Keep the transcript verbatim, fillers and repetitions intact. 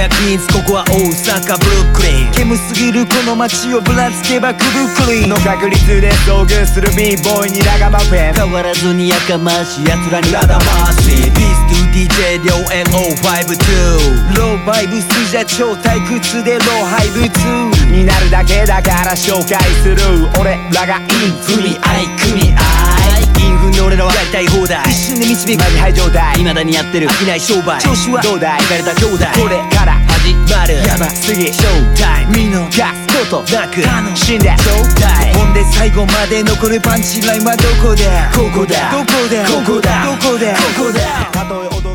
やクイーンズ、ここは大阪ブルックリン。 煙すぎるこの街をぶらつけばクルクリンの確率で遭遇する b ボーイにラガマフェン。 変わらずにやかましい奴らにラダマーシー ピース to ディージェー 両 エヌオーファイブツー。 ローバイブスじゃ超退屈でローハイブツーになるだけだから紹介する。俺らがインフミ合い組合インフの俺らはやりたい放題。 一瞬で導くマジハイ状態。 未だにやってる飽きない商売。 調子はどうだい浮かれた兄弟。 これから始まるやばすぎショータイム。 見逃すことなく楽死んでショータイム。 ほんで最後まで残るパンチラインはどこだここだどこだここだどこだここだたとえ